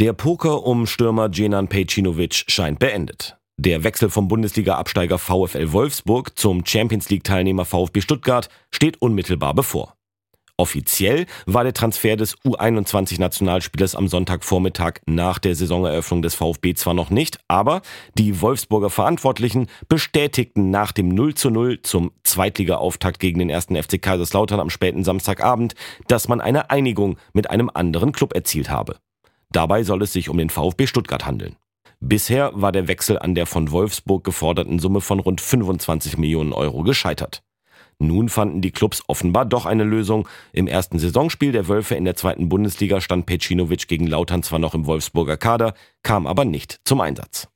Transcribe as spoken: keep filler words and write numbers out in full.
Der Poker um Stürmer Dženan Pejčinović scheint beendet. Der Wechsel vom Bundesliga-Absteiger VfL Wolfsburg zum Champions-League-Teilnehmer VfB Stuttgart steht unmittelbar bevor. Offiziell war der Transfer des U einundzwanzig-Nationalspielers am Sonntagvormittag nach der Saisoneröffnung des VfB zwar noch nicht, aber die Wolfsburger Verantwortlichen bestätigten nach dem null zu null zum Zweitliga-Auftakt gegen den ersten F C Kaiserslautern am späten Samstagabend, dass man eine Einigung mit einem anderen Club erzielt habe. Dabei soll es sich um den VfB Stuttgart handeln. Bisher war der Wechsel an der von Wolfsburg geforderten Summe von rund fünfundzwanzig Millionen Euro gescheitert. Nun fanden die Clubs offenbar doch eine Lösung. Im ersten Saisonspiel der Wölfe in der zweiten Bundesliga stand Pejčinović gegen Lautern zwar noch im Wolfsburger Kader, kam aber nicht zum Einsatz.